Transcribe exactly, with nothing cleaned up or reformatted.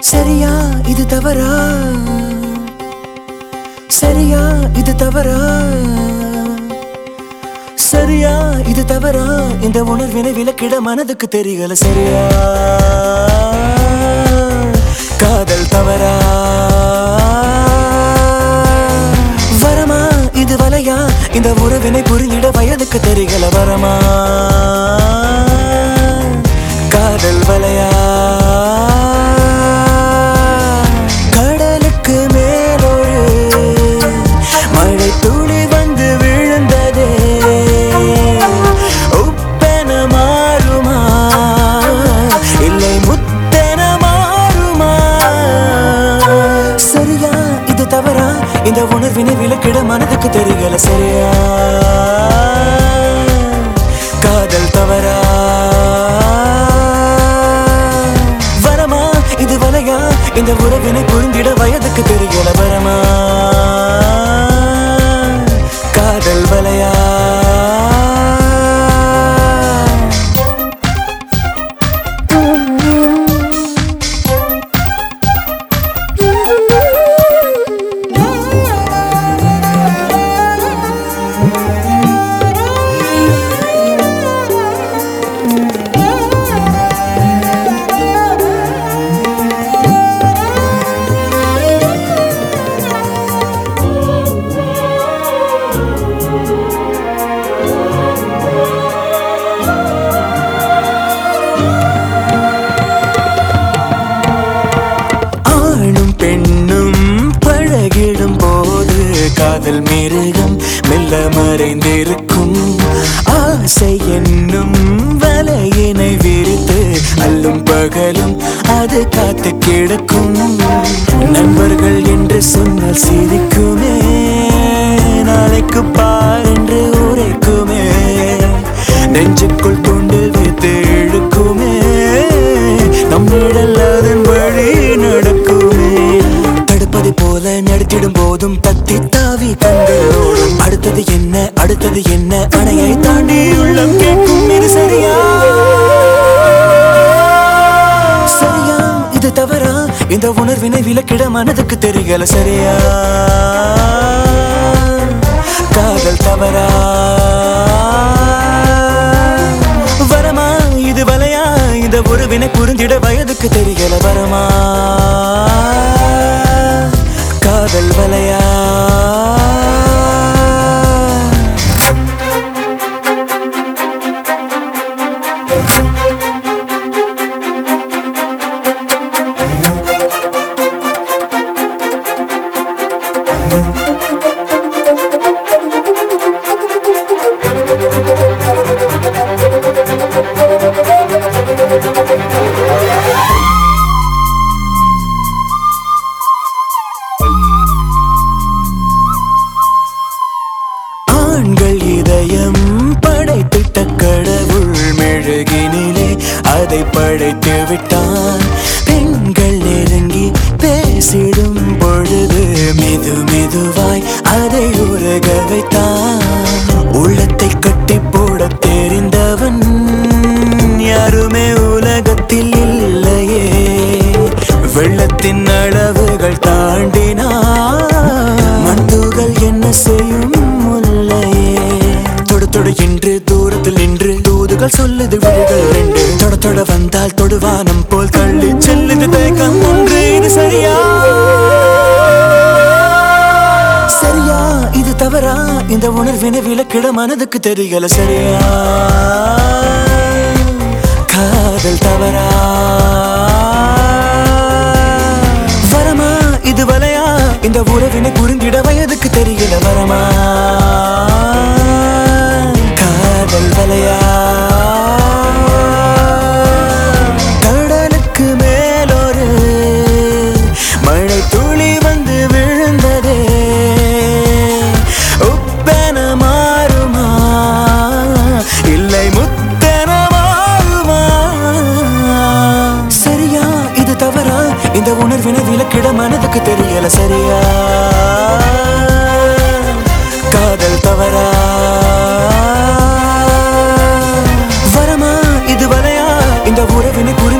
சரியா இது தவறா, சரியா இது தவறா, சரியா இது தவறா, இந்த உணர்வினை விலக்கிட மனதுக்கு தெரியல. சரியா காதல் தவறா, வரமா இது வலையா, இந்த உறவினை புரிந்திட வயதுக்கு தெரியல. வரமா காதல் வலையா, கடலுக்கு மேலொரு மழை துளி வந்து விழுந்ததே, உப்பென மாறுமா இல்லை முத்தென மாறுமா? சரியா இது தவறா, இந்த உணர்வினை விலக்கிட மனதுக்கு தெரியல. சரியா காதல் தவறா, வரமா இது வலையா, இந்த உறவினை புரிந்திட வயதுக்கு தெரியல. வரமா காதல் வலையா, காதல் மிருகம் மெல்ல மறைந்திருக்கும், ஆசை என்னும் வலையினை விரித்து அல்லும் பகலும் அது காத்து கிடக்கும். நண்பர்கள் என்று சொன்னால் சிரிக்குமே, நாளைக்கு பார் என்று உரைக்குமே, நெஞ்சுக்குள் கொண்டு வைத்து இழுக்குமே, நம்மிடல் அதன் வழி நடக்குமே. தடுப்பது போல நடத்திடும் போதும் தத்தி தாவி கண்டோடும், அடுத்தது என்ன அடுத்தது என்ன அணையை தாண்டி உள்ளம் கேட்கும். இது சரியா சரியா இது தவறா, இந்த உணர்வினை விலக்கிட மனதுக்கு தெரியல. சரியா காதல் தவறா, வரமா இது வலையா, இந்த உறவினை புரிந்திட வயதுக்கு தெரியல. வரமா காதல் வலையா, ஆண்கள் இதயம் படைத்திட்ட கடவுள் மெழுகினிலே அதை படைத்து விட்டான். பெண்கள் நெருங்கி பேசிடும் பொழுது மெது மெதுவாய் அதை உருக வைத்தான். உள்ளத்தை கட்டி போட தெரிந்தவன் யாருமே உலகத்தில் இல்லையே, வெள்ளத்தின் அளவுகள் தாண்டினான் மண்துகள் என்ன செய்யும் என்று தூரத்தில் நின்று தூதுகள் சொல்லுது விழிகள் ரெண்டு, தொட தொட வந்தால் தொடுவானம் போல் தள்ளி செல்லுது தேக்கம் ஒன்று. இது சரியா சரியா இது தவறா, இந்த உணர்வினை விலக்கிட மனதுக்கு தெரியல. சரியா காதல் தவறா, வரமா இது வலையா, இந்த உறவினை புரிந்திட வயதுக்கு தெரியல. வரமா காதல் வலையா, கடலுக்கு மேலொரு மழை துளி வந்து விழுந்ததே, உப்பென மாறுமா இல்லை முத்தென மாறுமா? சரியா இது தவறா, இந்த உணர்வினை விலக்கிட மனதுக்கு தெரியல. சரியா காதல் தவறா, வரமா இது வலையா, இந்த உறவினை புரி